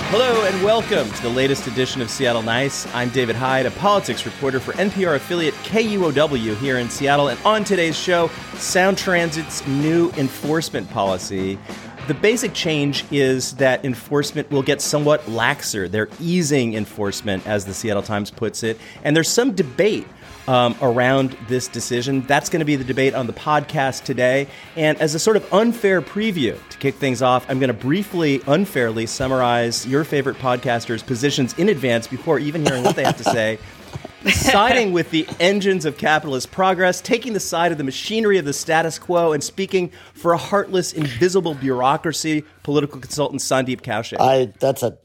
Hello and welcome to the latest edition of Seattle Nice. I'm David Hyde, a politics reporter for NPR affiliate KUOW here in Seattle. And on today's show, Sound Transit's new enforcement policy. The basic change is that enforcement will get somewhat laxer. They're easing enforcement, as the Seattle Times puts it. And there's some debate around this decision. That's going to be the debate on the podcast today. And as a sort of unfair preview to kick things off, I'm going to briefly, unfairly summarize your favorite podcasters' positions in advance before even hearing what they have to say. Siding with the engines of capitalist progress, taking the side of the machinery of the status quo, and speaking for a heartless, invisible bureaucracy, political consultant Sandeep Kaushik. That's a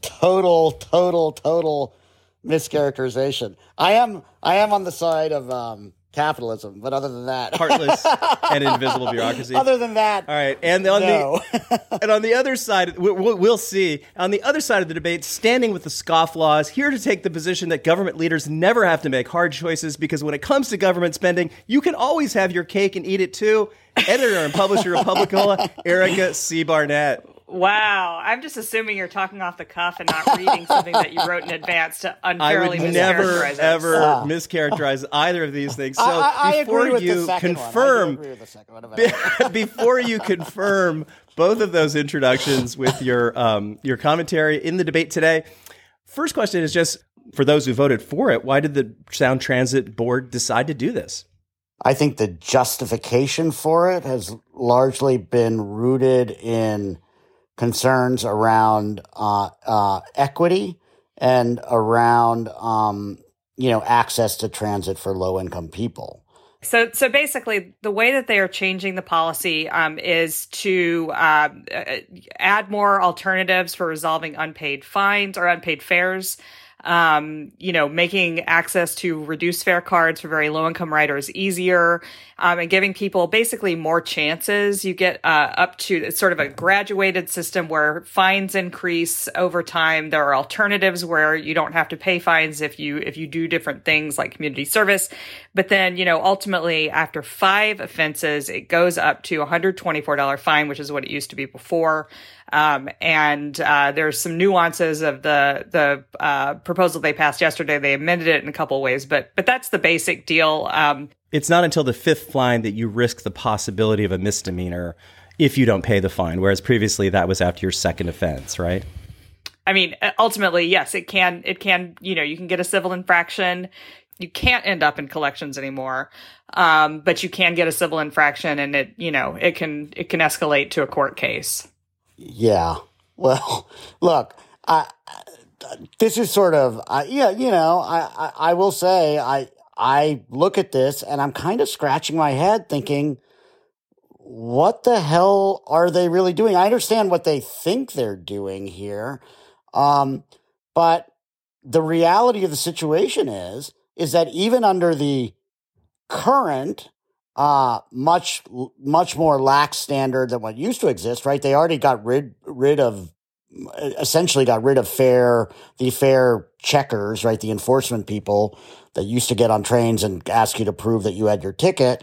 total mischaracterization. I am on the side of capitalism, but other than that, heartless and invisible bureaucracy. Other than that, all right. And on the other side, we'll see. On the other side of the debate, standing with the scofflaws, here to take the position that government leaders never have to make hard choices because when it comes to government spending, you can always have your cake and eat it too. Editor and publisher of Publicola, Erica C. Barnett. Wow. I'm just assuming you're talking off the cuff and not reading something that you wrote in advance to unfairly mischaracterize I would never, it. ever mischaracterize either of these things. So I before agree with you the second confirm, one. I do agree with the second one. before you confirm both of those introductions with your commentary in the debate today, first question is just, for those who voted for it, why did the Sound Transit Board decide to do this? I think the justification for it has largely been rooted in concerns around equity and around access to transit for low-income people. So basically, the way that they are changing the policy is to add more alternatives for resolving unpaid fines or unpaid fares. Making access to reduced fare cards for very low-income riders easier, and giving people basically more chances. You get up to sort of a graduated system where fines increase over time. There are alternatives where you don't have to pay fines if you do different things like community service. But then, ultimately, after 5 offenses, it goes up to a $124 fine, which is what it used to be before. And there's some nuances of the proposal they passed yesterday. They amended it in a couple of ways, but that's the basic deal. It's not until the 5th fine that you risk the possibility of a misdemeanor if you don't pay the fine, whereas previously that was after your 2nd offense, right? I mean, ultimately, yes, it can, you can get a civil infraction. You can't end up in collections anymore. But you can get a civil infraction and it can escalate to a court case. Yeah. Well, look, this is sort of, I will say, I look at this and I'm kind of scratching my head thinking, what the hell are they really doing? I understand what they think they're doing here. But the reality of the situation is that even under the current much more lax standard than what used to exist, right? They already got essentially got rid of the fare checkers, right? The enforcement people that used to get on trains and ask you to prove that you had your ticket.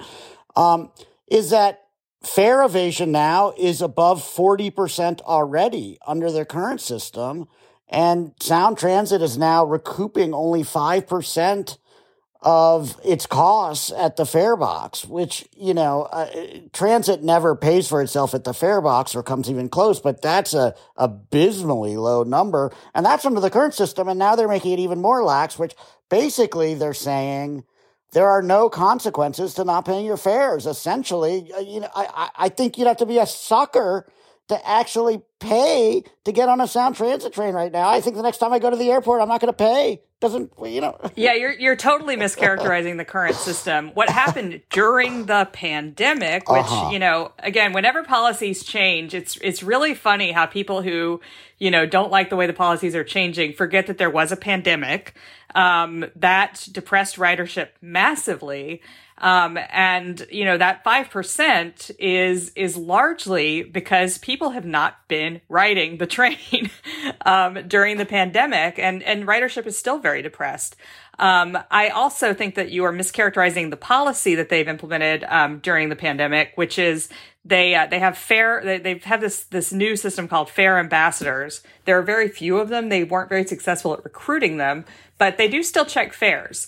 Is that fare evasion now is above 40% already under their current system. And Sound Transit is now recouping only 5% of its costs at the fare box, which, transit never pays for itself at the fare box or comes even close, but that's a abysmally low number. And that's under the current system. And now they're making it even more lax, which basically they're saying there are no consequences to not paying your fares. Essentially, I think you'd have to be a sucker to actually pay to get on a Sound Transit train right now. I think the next time I go to the airport, I'm not going to pay. Yeah, you're totally mischaracterizing the current system. What happened during the pandemic, which, again, whenever policies change, it's really funny how people who, don't like the way the policies are changing forget that there was a pandemic that depressed ridership massively. And that 5% is largely because people have not been riding the train, during the pandemic and ridership is still very depressed. I also think that you are mischaracterizing the policy that they've implemented, during the pandemic, which is they have fare. They've had this new system called fare ambassadors. There are very few of them. They weren't very successful at recruiting them, but they do still check fares.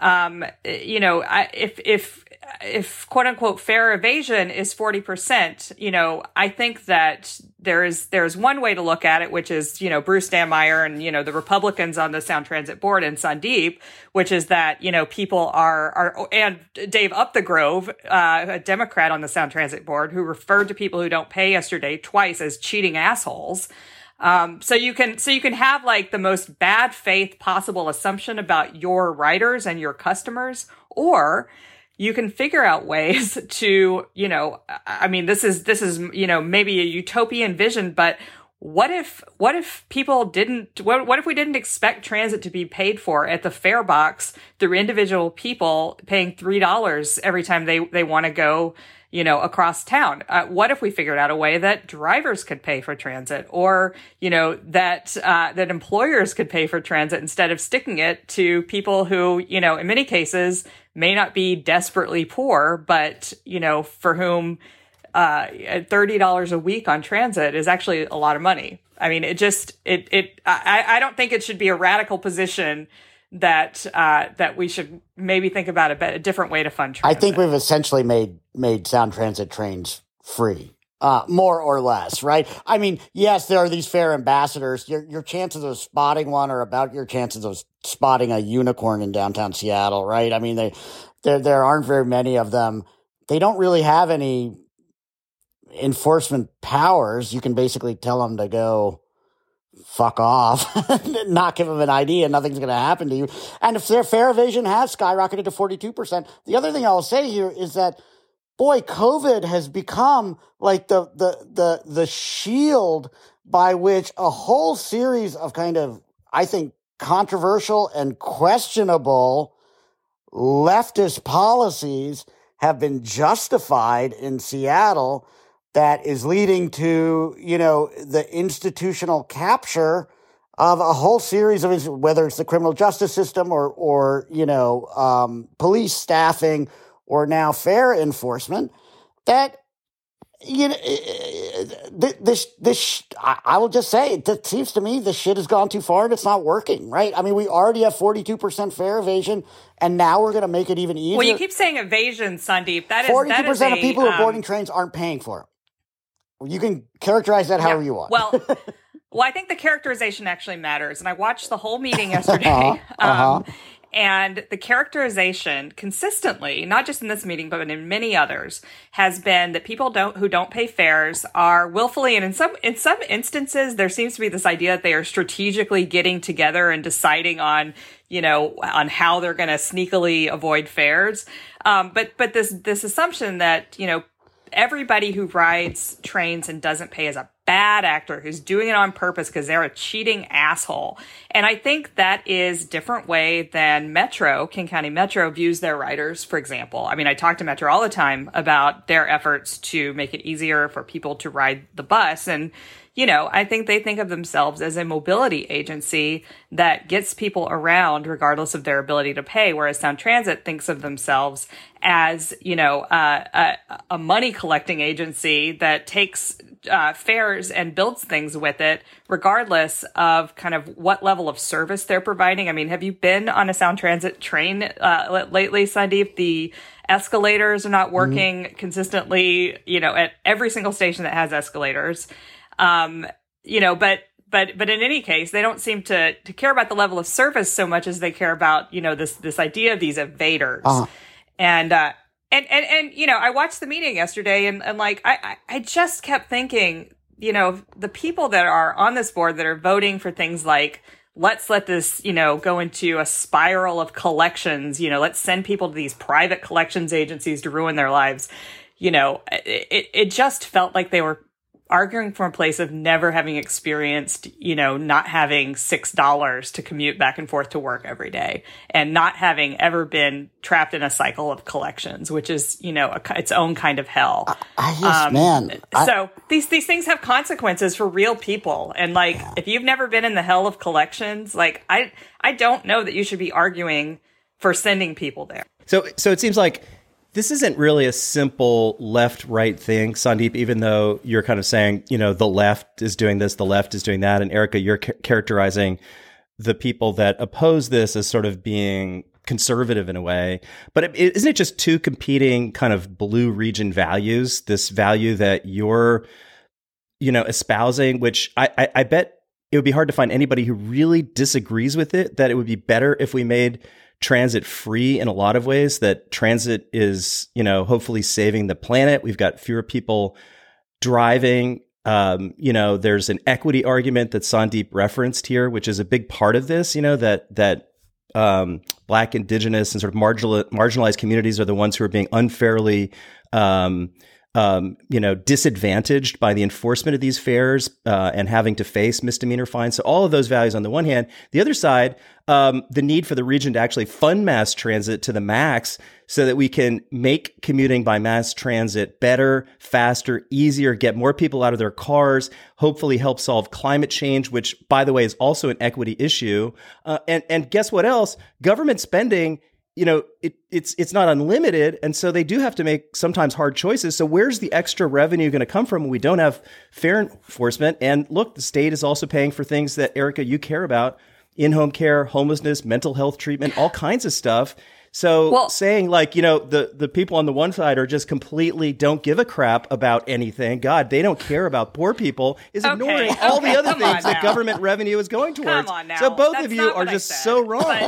If quote unquote fare evasion is 40%, I think that there's one way to look at it, which is, Bruce Dammeier and, the Republicans on the Sound Transit Board and Sandeep, which is that, people are, and Dave Upthegrove, a Democrat on the Sound Transit Board, who referred to people who don't pay yesterday twice as cheating assholes. So you can have like the most bad faith possible assumption about your riders and your customers, or you can figure out ways to, this is, maybe a utopian vision, but what if people didn't, what if we didn't expect transit to be paid for at the fare box through individual people paying $3 every time they want to go, across town? What if we figured out a way that drivers could pay for transit, or, that employers could pay for transit instead of sticking it to people who, in many cases may not be desperately poor, but, for whom, $30 a week on transit is actually a lot of money. I mean, I don't think it should be a radical position that we should maybe think about a different way to fund transit. I think we've essentially made Sound Transit trains free, more or less, right? I mean, yes, there are these fare ambassadors. Your chances of spotting one are about your chances of spotting a unicorn in downtown Seattle, right? I mean, there aren't very many of them. They don't really have any enforcement powers. You can basically tell them to go fuck off, not give them an ID, and nothing's going to happen to you. And if their fare evasion has skyrocketed to 42%, the other thing I'll say here is that, boy, COVID has become like the shield by which a whole series of kind of, I think, controversial and questionable leftist policies have been justified in Seattle, that is leading to, the institutional capture of a whole series of, whether it's the criminal justice system or police staffing, or now fare enforcement, that, I will just say, it seems to me the shit has gone too far and it's not working, right? I mean, we already have 42% fare evasion, and now we're going to make it even easier. Well, you keep saying evasion, Sandeep. 42% of people who are boarding trains aren't paying for it. You can characterize that however you want. Well, I think the characterization actually matters. And I watched the whole meeting yesterday. And the characterization consistently, not just in this meeting, but in many others, has been that people who don't pay fares are willfully, and in some instances, there seems to be this idea that they are strategically getting together and deciding on how they're going to sneakily avoid fares. But this assumption that, everybody who rides trains and doesn't pay is a bad actor who's doing it on purpose because they're a cheating asshole. And I think that is a different way than Metro, King County Metro, views their riders, for example. I mean, I talk to Metro all the time about their efforts to make it easier for people to ride the bus. And, I think they think of themselves as a mobility agency that gets people around regardless of their ability to pay, whereas Sound Transit thinks of themselves as, a money collecting agency that takes fares and builds things with it, regardless of kind of what level of service they're providing. I mean, have you been on a Sound Transit train lately, Sandeep? The escalators are not working consistently, at every single station that has escalators. But in any case, they don't seem to care about the level of service so much as they care about, this idea of these evaders. Uh-huh. And I watched the meeting yesterday and I just kept thinking, the people that are on this board that are voting for things like, let's let this, go into a spiral of collections, let's send people to these private collections agencies to ruin their lives. It just felt like they were arguing from a place of never having experienced, not having $6 to commute back and forth to work every day, and not having ever been trapped in a cycle of collections, which is, its own kind of hell. So these things have consequences for real people. And if you've never been in the hell of collections, I don't know that you should be arguing for sending people there. So it seems like This isn't really a simple left-right thing, Sandeep, even though you're kind of saying, the left is doing this, the left is doing that. And Erica, you're characterizing the people that oppose this as sort of being conservative in a way. But isn't it just two competing kind of blue region values? This value that you're, espousing, which I bet it would be hard to find anybody who really disagrees with it, that it would be better if we made transit free in a lot of ways, that transit is, hopefully saving the planet. We've got fewer people driving. There's an equity argument that Sandeep referenced here, which is a big part of this, that Black, Indigenous, and sort of marginalized communities are the ones who are being unfairly disadvantaged by the enforcement of these fares and having to face misdemeanor fines. So all of those values on the one hand. The other side, the need for the region to actually fund mass transit to the max so that we can make commuting by mass transit better, faster, easier, get more people out of their cars, hopefully help solve climate change, which, by the way, is also an equity issue. And guess what else? Government spending, it's not unlimited. And so they do have to make sometimes hard choices. So where's the extra revenue going to come from when we don't have fare enforcement? And look, the state is also paying for things that, Erica, you care about: in-home care, homelessness, mental health treatment, all kinds of stuff. So saying the people on the one side are just completely don't give a crap about anything. God, they don't care about poor people is ignoring all the other things that government revenue is going towards. Come on now. So both That's of you are just so wrong.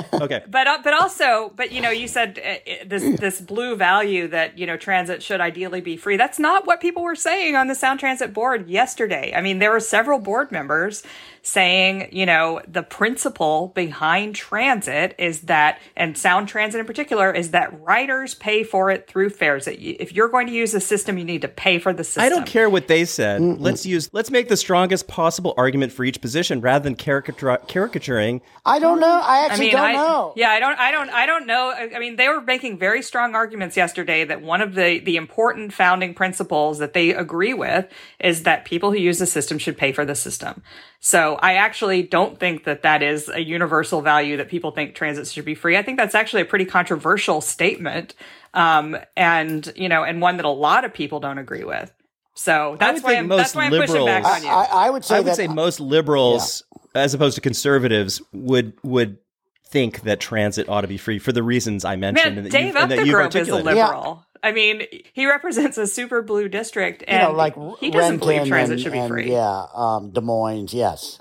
But you said this blue value that, transit should ideally be free. That's not what people were saying on the Sound Transit board yesterday. I mean, there were several board members saying, the principle behind transit is that, and Sound Transit in particular, is that riders pay for it through fares. That if you're going to use the system, you need to pay for the system. I don't care what they said. Let's make the strongest possible argument for each position rather than caricaturing. I don't know. I don't know. Yeah, I don't know. I mean, they were making very strong arguments yesterday that one of the important founding principles that they agree with is that people who use the system should pay for the system. So I actually don't think that is a universal value that people think transit should be free. I think that's actually a pretty controversial statement, and one that a lot of people don't agree with. So that's why I'm pushing back on you. I would say most liberals, as opposed to conservatives, would think that transit ought to be free for the reasons I mentioned. Man, Dave Updegrove is a liberal. Yeah. I mean, he represents a super blue district, and he doesn't believe transit should be free. Des Moines, yes,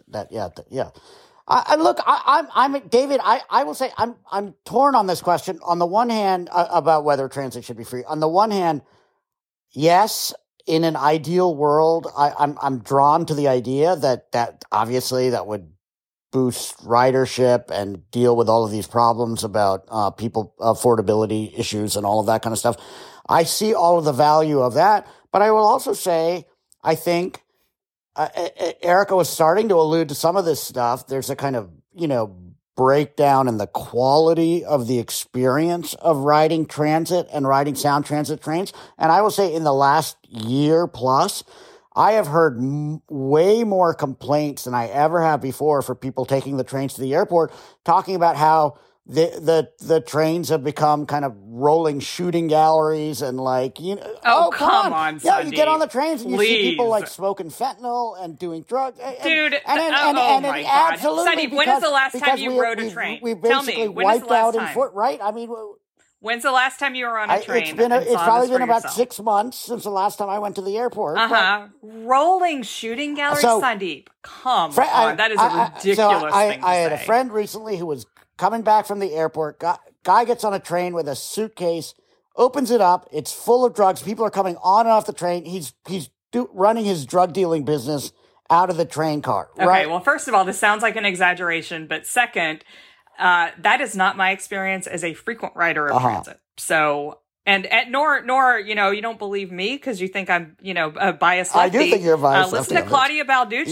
I'm David. I will say I'm torn on this question. On the one hand, about whether transit should be free. On the one hand, yes, in an ideal world, I'm drawn to the idea that obviously that would boost ridership and deal with all of these problems about people affordability issues and all of that kind of stuff. I see all of the value of that, but I will also say I think Erica was starting to allude to some of this stuff. There's a kind of breakdown in the quality of the experience of riding transit and riding Sound Transit trains, and I will say in the last year plus, I have heard way more complaints than I ever have before for people taking the trains to the airport, talking about how the trains have become kind of rolling shooting galleries and come on, yeah, you get on the trains and you see people smoking fentanyl and doing drugs. Dude, oh my God. Sunny, when is the last time you rode a train? We basically wiped out in foot, right? I mean, when's the last time you were on a train? It's probably been about 6 months since the last time I went to the airport. Rolling shooting galleries, Sandeep. Come on, that is a ridiculous thing to I had a friend recently who was coming back from the airport. Guy gets on a train with a suitcase, opens it up. It's full of drugs. People are coming on and off the train. He's running his drug dealing business out of the train car. Okay, right? Well, first of all, this sounds like an exaggeration. But second, that is not my experience as a frequent rider of transit. So, and nor you don't believe me because you think I'm a biased lefty. I do think you're a biased listen lefty. to Claudia Balducci.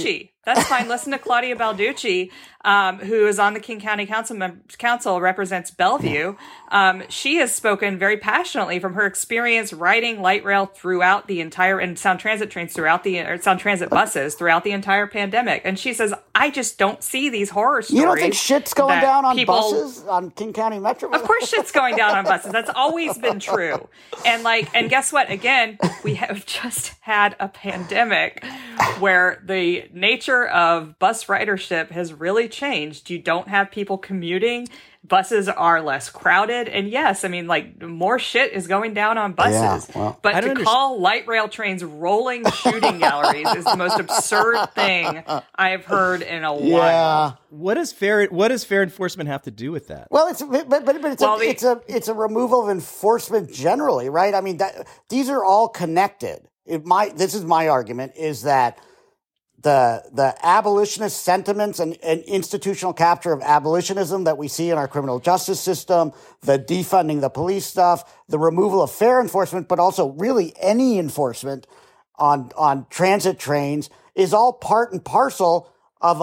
That's fine. Listen to Claudia Balducci, who is on the King County Council, represents Bellevue. She has spoken very passionately from her experience riding light rail throughout the entire, and Sound Transit trains Sound Transit buses throughout the entire pandemic. And she says, I just don't see these horror stories. You don't think shit's going down on buses on King County Metro? Of course shit's going down on buses. That's always been true. And guess what? Again, we have just had a pandemic where the nature of bus ridership has really changed. You don't have people commuting. Buses are less crowded. And yes, I mean, like, more shit is going down on buses. Yeah, well, but to call light rail trains rolling shooting galleries is the most absurd thing I've heard in a while. What does fair enforcement have to do with that? Well, it's a removal of enforcement generally, right? I mean, these are all connected. This is my argument, is that the abolitionist sentiments and institutional capture of abolitionism that we see in our criminal justice system, the defunding the police stuff, the removal of fair enforcement, but also really any enforcement on transit trains is all part and parcel of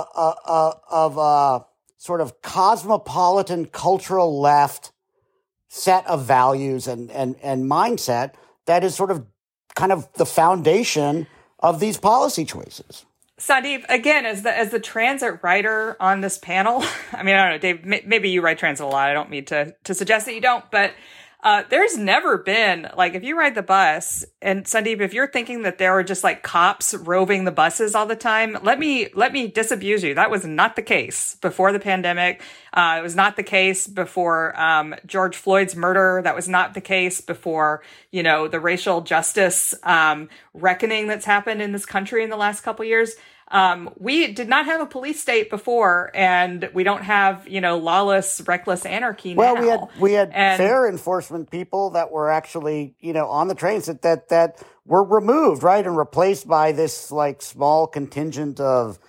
a sort of cosmopolitan cultural left set of values and mindset that is sort of kind of the foundation of these policy choices. Sandeep, again, as the transit writer on this panel, I mean, I don't know, Dave, maybe you ride transit a lot. I don't mean to suggest that you don't, but there's never been, like, if you ride the bus, and Sandeep, if you're thinking that there were just like cops roving the buses all the time, let me disabuse you. That was not the case before the pandemic. It was not the case before George Floyd's murder. That was not the case before, the racial justice reckoning that's happened in this country in the last couple of years. We did not have a police state before, and we don't have, lawless, reckless anarchy now. Well, we had fair enforcement people that were actually, on the trains that were removed, right, and replaced by this like small contingent of,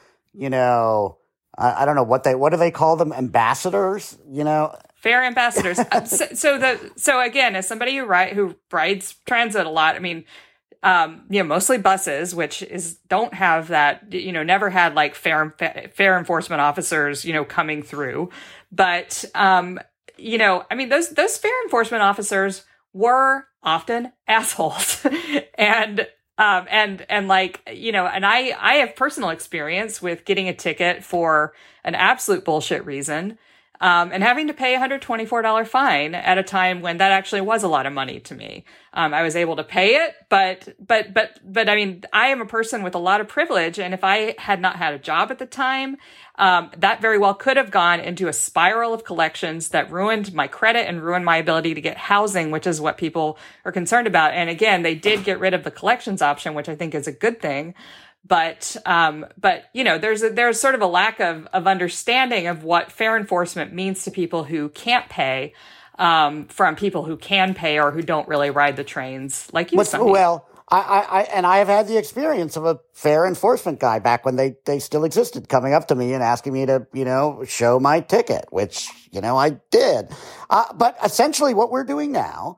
I don't know what do they call them, ambassadors, Fair ambassadors. So again, as somebody who rides transit a lot, I mean, mostly buses, which don't have that, never had like fair enforcement officers, coming through. But, I mean, those fair enforcement officers were often assholes. and like, and I have personal experience with getting a ticket for an absolute bullshit reason. And having to pay a $124 fine at a time when that actually was a lot of money to me. I was able to pay it, but I mean, I am a person with a lot of privilege. And if I had not had a job at the time, that very well could have gone into a spiral of collections that ruined my credit and ruined my ability to get housing, which is what people are concerned about. And again, they did get rid of the collections option, which I think is a good thing. But there's sort of a lack of understanding of what fair enforcement means to people who can't pay, from people who can pay or who don't really ride the trains like you. Well, I have had the experience of a fair enforcement guy back when they still existed, coming up to me and asking me to, show my ticket, which, I did. But essentially what we're doing now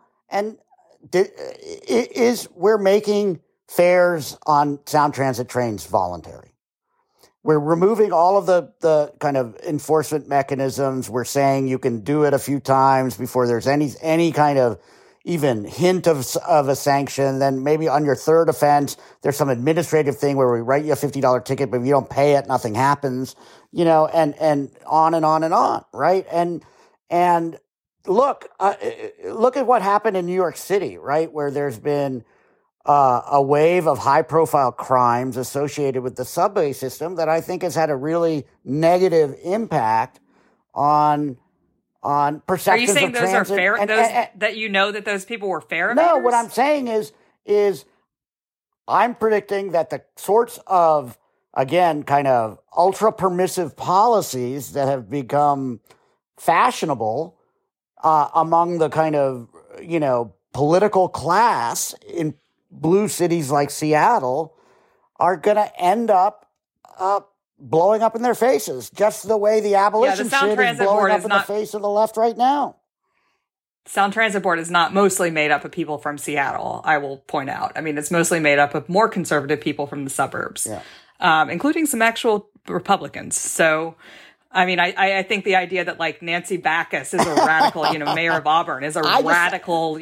is we're making fares on Sound Transit trains voluntary. We're removing all of the kind of enforcement mechanisms. We're saying you can do it a few times before there's any kind of even hint of a sanction. Then maybe on your third offense, there's some administrative thing where we write you a $50 ticket, but if you don't pay it, nothing happens, and on and on and on, right? And look at what happened in New York City, right, where there's been a wave of high-profile crimes associated with the subway system that I think has had a really negative impact on perceptions of transit. Are you saying those are fair? That those people were fair? No, what I'm saying is I'm predicting that the sorts of, again, kind of ultra-permissive policies that have become fashionable among the kind of, political class in blue cities like Seattle are going to end up blowing up in their faces, just the way the abolition shit is blowing up in the face of the left right now. Sound Transit Board is not mostly made up of people from Seattle, I will point out. I mean, it's mostly made up of more conservative people from the suburbs. Yeah. including some actual Republicans. So, I mean, I think the idea that like Nancy Backus is a radical, mayor of Auburn is a radical,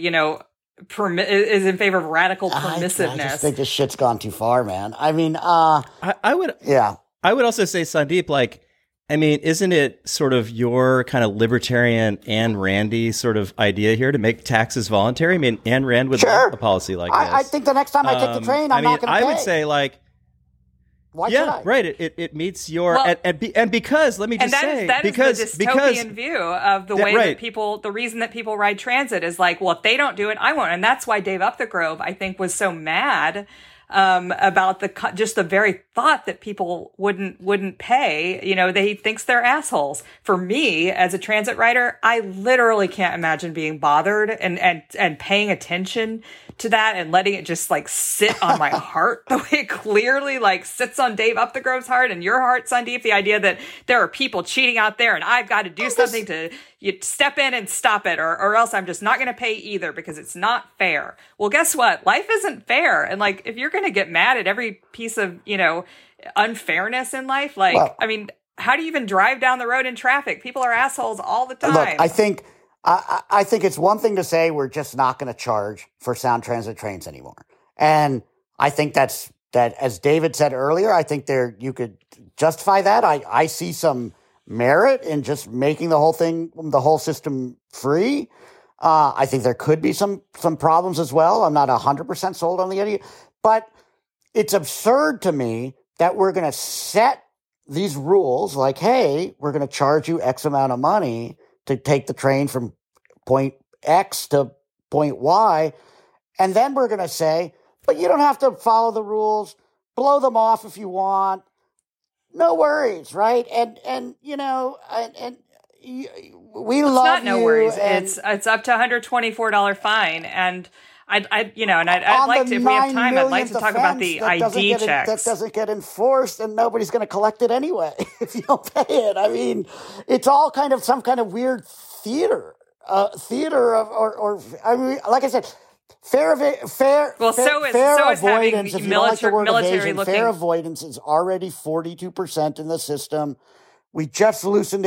is in favor of radical permissiveness. I just think this shit's gone too far, man. I mean, I would also say, Sandeep, like, I mean, isn't it sort of your kind of libertarian Ayn Randy sort of idea here to make taxes voluntary? I mean, Ayn Rand would love a policy like this. I think the next time I take the train, I'm not going to pay. I would say, like, why should I? Right. It meets your and because let me just say that is the dystopian view of the way that people. The reason that people ride transit is like, well, if they don't do it, I won't, and that's why Dave Upthegrove, I think, was so mad about just the very thought that people wouldn't pay. He thinks they're assholes. For me, as a transit rider, I literally can't imagine being bothered and paying attention to that and letting it just like sit on my heart the way it clearly like sits on Dave Upthegrove's heart and your heart, Sandeep. The idea that there are people cheating out there and I've got to do something to step in and stop it, or else I'm just not going to pay either because it's not fair. Well, guess what? Life isn't fair. And like, if you're going to get mad at every piece of, unfairness in life, like, I mean, how do you even drive down the road in traffic? People are assholes all the time. Look, I think it's one thing to say we're just not going to charge for Sound Transit trains anymore. And I think that, as David said earlier, I think you could justify that. I see some merit in just making the whole system free. I think there could be some problems as well. I'm not 100% sold on the idea, but it's absurd to me that we're going to set these rules like, hey, we're going to charge you X amount of money to take the train from point X to point Y. And then we're going to say, but you don't have to follow the rules, blow them off if you want. No worries, right? And we love not no you. worries. It's up to $124 fine. And I'd like to, if we have time, I'd like to talk about the ID checks. That doesn't get enforced, and nobody's going to collect it anyway if you don't pay it. I mean, it's all kind of some kind of weird theater of, or I mean, like I said, fair avoidance. If you don't like the word evasion, fair avoidance is already 42% in the system. We just loosened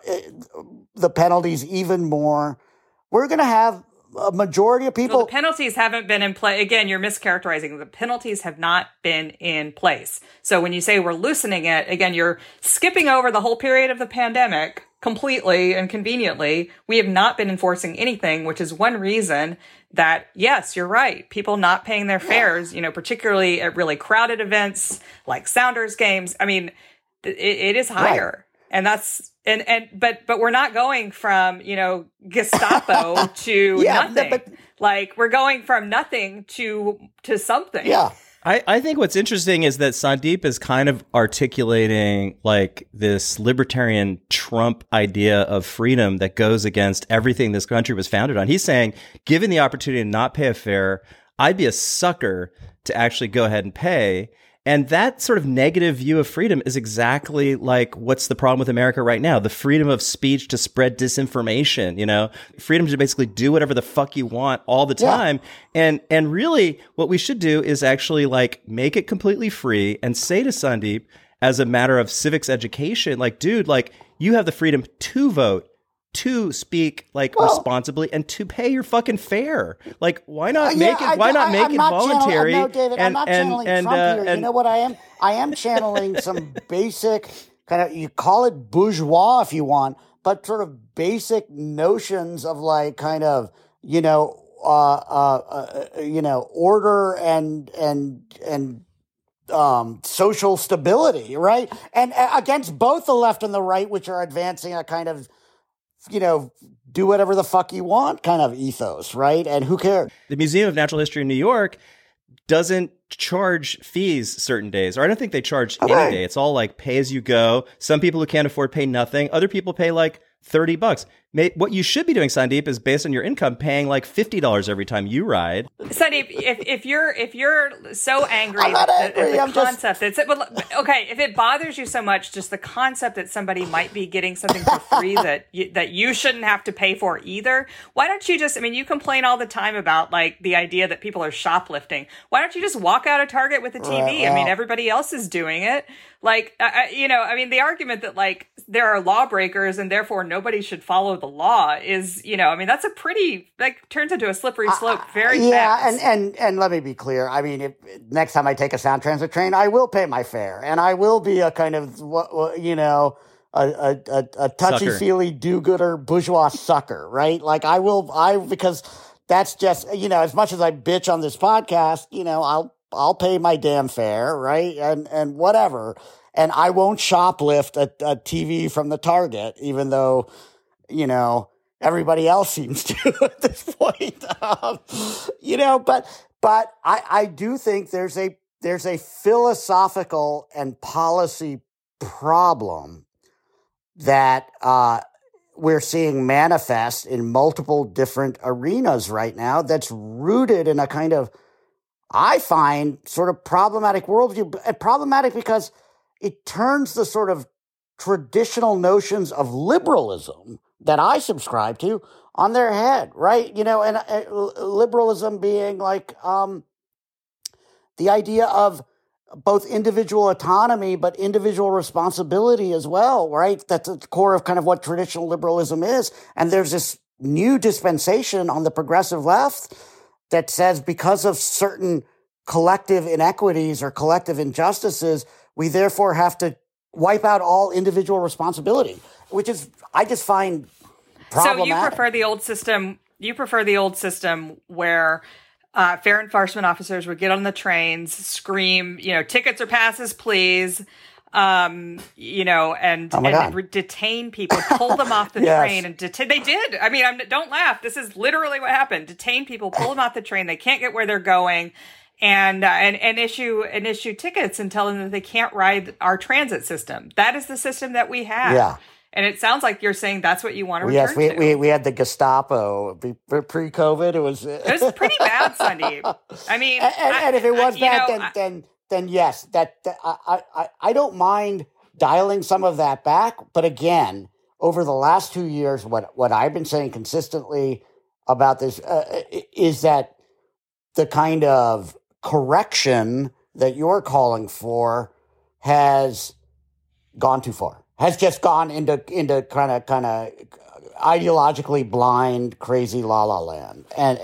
the penalties even more. We're going to have a majority of people. Well, the penalties haven't been in place. Again, you're mischaracterizing. The penalties have not been in place. So when you say we're loosening it, again, you're skipping over the whole period of the pandemic completely and conveniently. We have not been enforcing anything, which is one reason that, yes, you're right. People not paying their fares, particularly at really crowded events like Sounders games. I mean, it is higher. Right. And that's, but we're not going from, Gestapo to nothing. Like we're going from nothing to something. Yeah. I think what's interesting is that Sandeep is kind of articulating like this libertarian Trump idea of freedom that goes against everything this country was founded on. He's saying, given the opportunity to not pay a fare, I'd be a sucker to actually go ahead and pay. And that sort of negative view of freedom is exactly like what's the problem with America right now? The freedom of speech to spread disinformation, freedom to basically do whatever the fuck you want all the time. Yeah. And really what we should do is actually like make it completely free and say to Sandeep, as a matter of civics education, like, dude, like you have the freedom to vote, to speak responsibly, and to pay your fucking fare. Like, why not make it? Why not make it voluntary? No, David, I'm not channeling Trump here. You know what I am? I am channeling some basic kind of, you call it bourgeois if you want, but sort of basic notions of like kind of order and social stability, right? And against both the left and the right, which are advancing a kind of do whatever the fuck you want kind of ethos, right? And who cares? The Museum of Natural History in New York doesn't charge fees certain days, or I don't think they charge any day. It's all like pay as you go. Some people who can't afford pay nothing. Other people pay like $30. What you should be doing, Sandeep, is based on your income, paying like $50 every time you ride. Sandeep, if you're so angry I'm not at angry, the concept, okay, if it bothers you so much, just the concept that somebody might be getting something for free that you shouldn't have to pay for either, why don't you just, I mean, you complain all the time about like the idea that people are shoplifting. Why don't you just walk out of Target with a TV? Right, well, I mean, everybody else is doing it. Like, I mean, the argument that like there are lawbreakers and therefore nobody should follow the law is, I mean, that's a pretty, like, turns into a slippery slope very fast. And let me be clear. I mean, if next time I take a Sound Transit train, I will pay my fare, and I will be a kind of, a touchy-feely do-gooder bourgeois sucker, right? Like because that's just, as much as I bitch on this podcast, I'll pay my damn fare, right? And whatever. And I won't shoplift a TV from the Target, even though, everybody else seems to at this point. But I do think there's a philosophical and policy problem that we're seeing manifest in multiple different arenas right now that's rooted in a kind of, I find, sort of problematic worldview. Problematic because it turns the sort of traditional notions of liberalism that I subscribe to on their head, right? And liberalism being like the idea of both individual autonomy, but individual responsibility as well, right? That's at the core of kind of what traditional liberalism is. And there's this new dispensation on the progressive left that says because of certain collective inequities or collective injustices, we therefore have to wipe out all individual responsibility, which is, I just find problematic. So you prefer the old system. You prefer the old system where fair enforcement officers would get on the trains, scream, tickets or passes, please, and detain people, pull them off the train and detain. They did. I mean, don't laugh. This is literally what happened. Detain people, pull them off the train. They can't get where they're going. And issue tickets and tell them that they can't ride our transit system. That is the system that we have. Yeah. And it sounds like you're saying that's what you want to return to. Yes, we had the Gestapo pre-COVID. It was pretty bad, Sandeep. I mean, and if it was bad, then yes, I don't mind dialing some of that back. But again, over the last 2 years, what I've been saying consistently about this is that the kind of correction that you're calling for has gone too far. Has just gone into kind of ideologically blind, crazy la la land,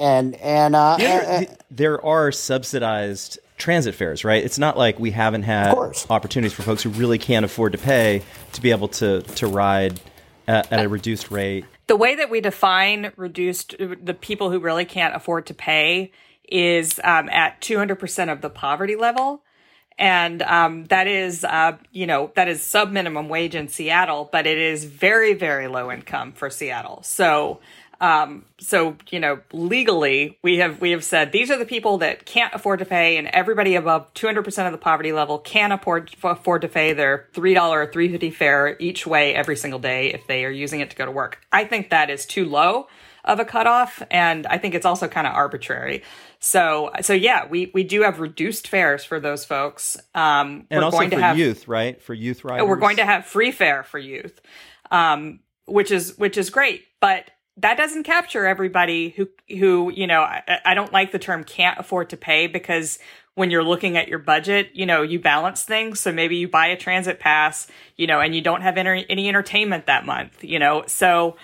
there are subsidized transit fares, right? It's not like we haven't had opportunities for folks who really can't afford to pay to be able to ride at a reduced rate. The way that we define the people who really can't afford to pay is at 200% of the poverty level. And that is sub minimum wage in Seattle, but it is very, very low income for Seattle. So legally we have said these are the people that can't afford to pay, and everybody above 200% of the poverty level can afford to pay their $3 or $3.50 fare each way every single day if they are using it to go to work. I think that is too low of a cutoff, and I think it's also kind of arbitrary. So yeah, we do have reduced fares for those folks. And we're also going to have youth, right? For youth riders. We're going to have free fare for youth, which is great. But that doesn't capture everybody who I don't like the term can't afford to pay, because when you're looking at your budget, you balance things. So maybe you buy a transit pass, and you don't have any entertainment that month, so.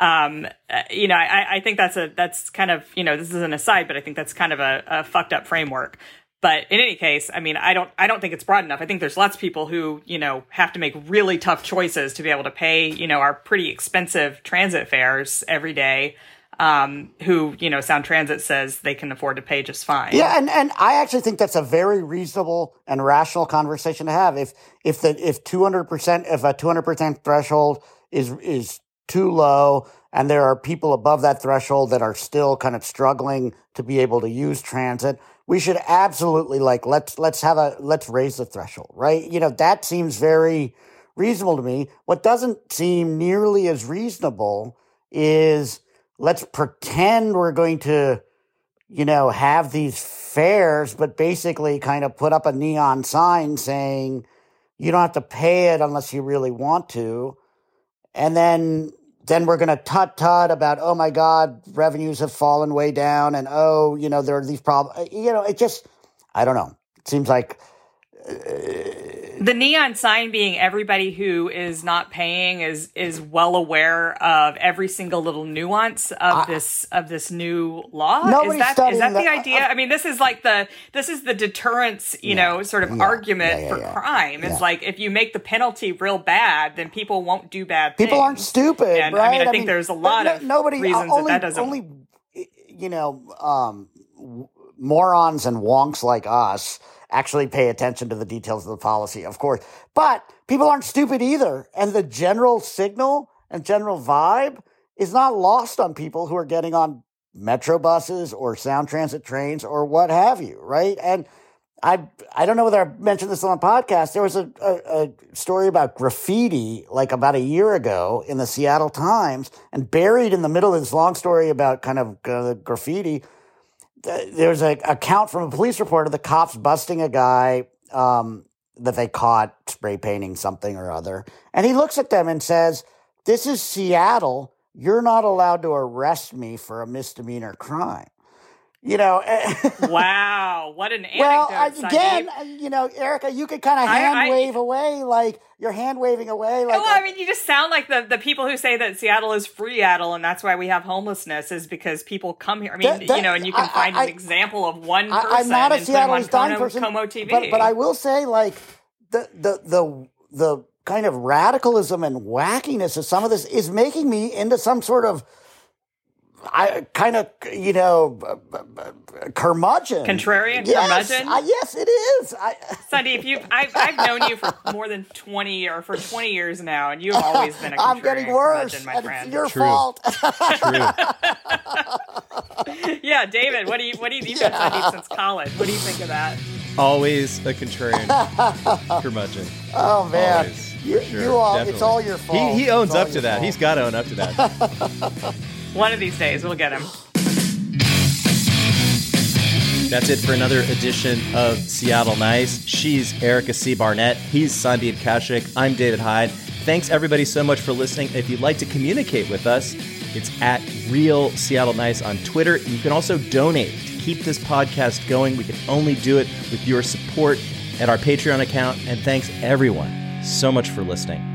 I think that's kind of, this is an aside, but I think that's kind of a fucked up framework. But in any case, I mean, I don't think it's broad enough. I think there's lots of people who, have to make really tough choices to be able to pay, our pretty expensive transit fares every day. Who, Sound Transit says they can afford to pay just fine. Yeah. And I actually think that's a very reasonable and rational conversation to have. If a 200% threshold is too low, and there are people above that threshold that are still kind of struggling to be able to use transit, we should absolutely let's raise the threshold, right? That seems very reasonable to me. What doesn't seem nearly as reasonable is let's pretend we're going to, have these fares, but basically kind of put up a neon sign saying you don't have to pay it unless you really want to. And then we're going to tut about, oh my God, revenues have fallen way down. And, there are these problems. It just, I don't know. It seems like the neon sign being everybody who is not paying is well aware of every single little nuance of this new law. Is that the idea? I mean, this is the deterrence, sort of argument for crime. It's like if you make the penalty real bad, then people won't do bad things. People aren't stupid, and, right? I think there's a lot of reasons that doesn't. Morons and wonks like us actually pay attention to the details of the policy, of course. But people aren't stupid either. And the general signal and general vibe is not lost on people who are getting on metro buses or Sound Transit trains or what have you, right? And I don't know whether I mentioned this on the podcast. There was a story about graffiti like about a year ago in the Seattle Times, and buried in the middle of this long story about kind of graffiti, there's an account from a police report of the cops busting a guy that they caught spray painting something or other. And he looks at them and says, "This is Seattle. You're not allowed to arrest me for a misdemeanor crime." Wow, what an anecdote. Well, again, Erica, you could kind of hand wave away, like you're hand waving away. Like, well, I mean, you just sound like the people who say that Seattle is free-addle and that's why we have homelessness is because people come here. I mean, and you can find an example of one person. I'm not a Seattle dying person, Como TV. But I will say, like, the kind of radicalism and wackiness of some of this is making me into some sort of curmudgeon. Contrarian? Yes, curmudgeon? Yes, it is. Sandeep, I've known you for more than 20 years now, and you've always been a contrarian. I'm getting worse, curmudgeon, my friend. It's your fault. True. Yeah, David, what do you think of Sandeep since college? What do you think of that? Always a contrarian curmudgeon. Oh, man. Always. You all, it's all your fault. He owns up to that. He's got to own up to that. One of these days, we'll get him. That's it for another edition of Seattle Nice. She's Erica C. Barnett. He's Sandeep Kaushik. I'm David Hyde. Thanks, everybody, so much for listening. If you'd like to communicate with us, it's at Real Seattle Nice on Twitter. You can also donate to keep this podcast going. We can only do it with your support at our Patreon account. And thanks, everyone, so much for listening.